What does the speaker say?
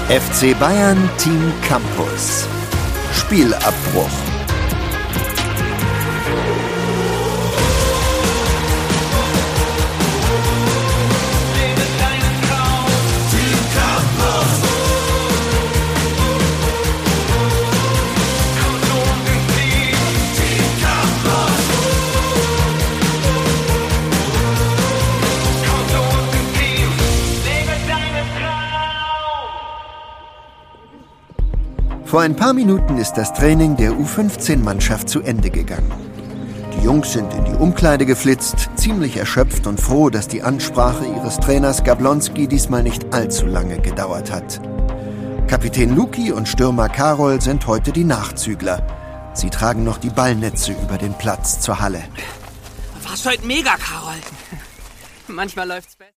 FC Bayern Team Campus. Spielabbruch. Vor ein paar Minuten ist das Training der U15-Mannschaft zu Ende gegangen. Die Jungs sind in die Umkleide geflitzt, ziemlich erschöpft und froh, dass die Ansprache ihres Trainers Gablonski diesmal nicht allzu lange gedauert hat. Kapitän Luki und Stürmer Karol sind heute die Nachzügler. Sie tragen noch die Ballnetze über den Platz zur Halle. Warst heute mega, Karol. Manchmal läuft's besser.